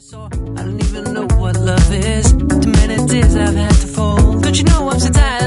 I don't even know what love is. Too many tears I've had to fold. Don't you know I'm so tired?